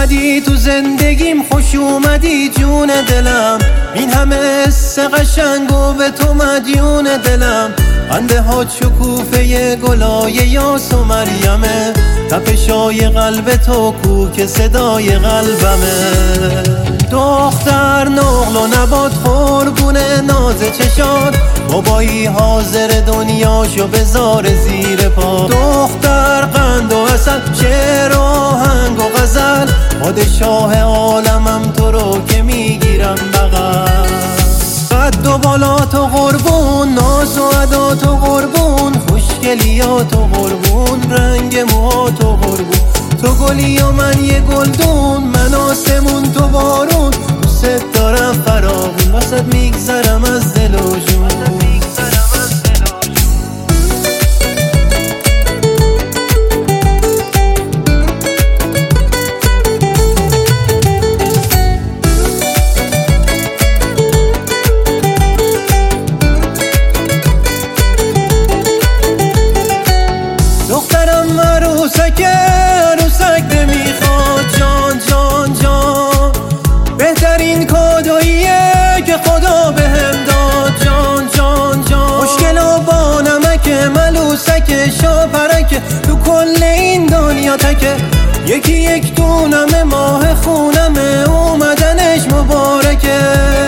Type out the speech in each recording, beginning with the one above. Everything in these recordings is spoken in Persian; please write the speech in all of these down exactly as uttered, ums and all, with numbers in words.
اومدی تو زندگیم، خوش اومدی جون دلم. این همه حس قشنگ و به تو مدیون دلم. خنده ها شکوفه گلای یاس و مریمه، تپشای قلب تو کو که صدای قلبمه. دختر نقل و نبات قربونه ناز چشات، بابایی حاضر دنیاشو بذار زیر پا. دختر قند و عسل، شعر و آهنگ و غزل، پادشاه عالمم تو رو که میگیرم بغل. قد و بالات و قربون، ناز و عدات و قربون، خوشگلیات و قربون، رنگ موهات و قربون. تو گلی و من یه گلدون، من آسمون تو بارون. دوست دارم فراغون، واسه میگذرم از دل و جون. دخترم عروسک عروسک نمیخواد، جان جان جان بهترین کادوییه که خدا بهم داد. جان جان جان مشکل و با نمک، ملوسک شاپرک، تو کل این دنیا تکه. یکی یک دونم ماه خونمه، اومدنش مبارکه.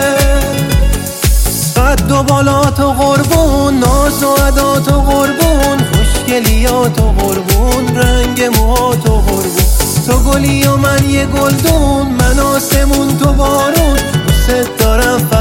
قد و بالات و قربون، ناز و عدات و قربون، خوشگلیات و قربون، رنگ موهات و قربون. تو گلی و من یه گلدون، من آسمون تو بارون. دوست دارم